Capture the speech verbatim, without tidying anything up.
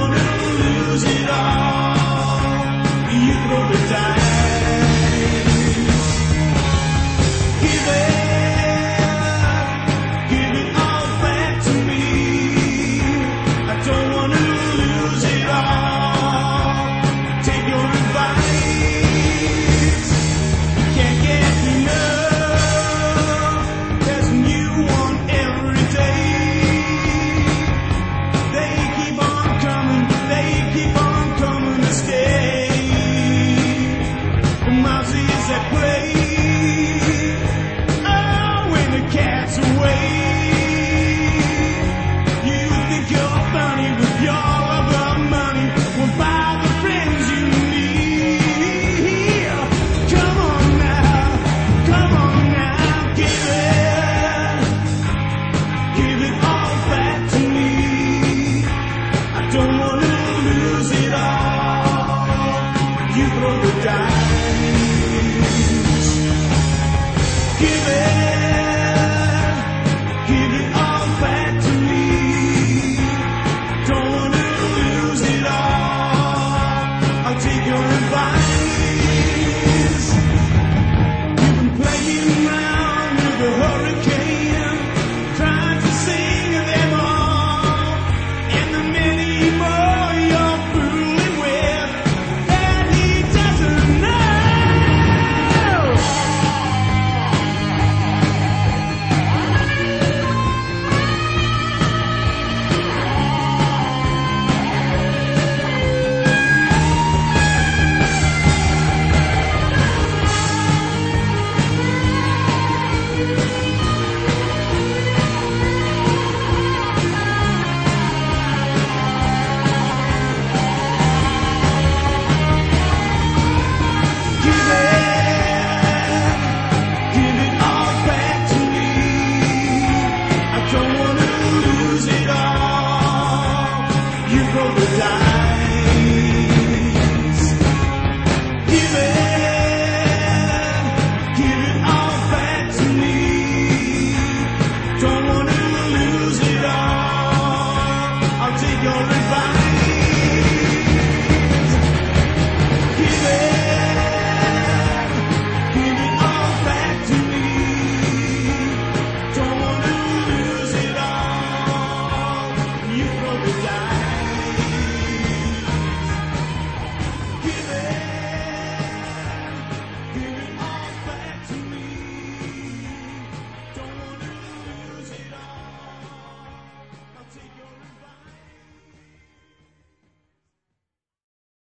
wanna lose it all. You throw the dice. Give it, give it all back to me. I don't wanna lose it all. Take your advice. Can't get enough. There's a new one every day. They keep on coming, they keep on coming to stay. The mouse is at play. Oh, when the cat's away. You think you're funny with your love of money. Well, buy the friends you need. Come on now, come on now, give it, give it all back to me. I don't wanna lose it all. You throw the dice. Give it, give it all back to me. Don't wanna lose it all. I'll take your advice. You've been playing around with the hurricane, trying to sing them all, and the many more you're fooling with that he doesn't know. Give it, give it all back to me. I don't wanna lose it all. You throw the dice.